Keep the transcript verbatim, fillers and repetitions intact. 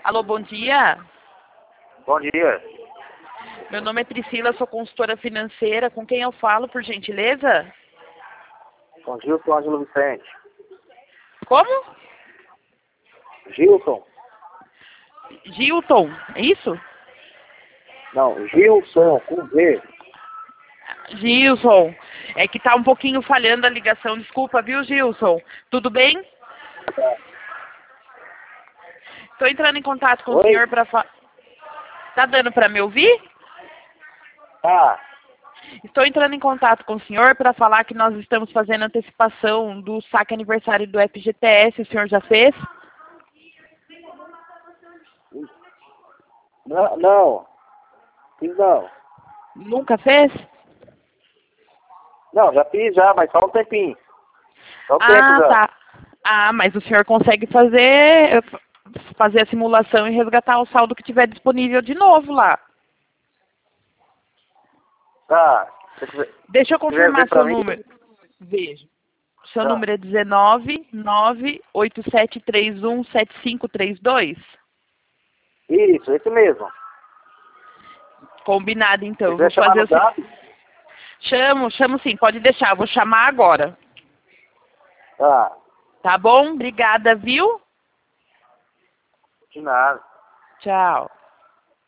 Alô, bom dia. Bom dia. Meu nome é Priscila, sou consultora financeira. Com quem eu falo, por gentileza? Com Gilson Ângelo Vicente. Como? Gilson? Gilton, é isso? Não, Gilson, com V. Gilson, é que tá um pouquinho falhando a ligação. Desculpa, viu, Gilson? Tudo bem? Estou entrando em contato com Oi? o senhor para falar... Tá dando para me ouvir? Tá. Estou entrando em contato com o senhor para falar que nós estamos fazendo antecipação do saque aniversário do F G T S. O senhor já fez? Não, não. Fiz não. Nunca fez? Não, já fiz já, mas só um tempinho. Só um tempo Ah, já. tá. Ah, mas o senhor consegue fazer, fazer a simulação e resgatar o saldo que tiver disponível de novo lá. Tá. Se quiser, Deixa eu se quiser confirmar ver pra seu mim. número. Veja. Seu Tá. número é dezenove, nove, oito sete três um, sete cinco três dois? Isso, esse mesmo. Combinado, Se então. Eu quiser vou chamar fazer no o seguinte. zap. Chamo, chamo sim, pode deixar. Eu vou chamar agora. Tá. Tá bom? Obrigada, viu? De nada. Tchau.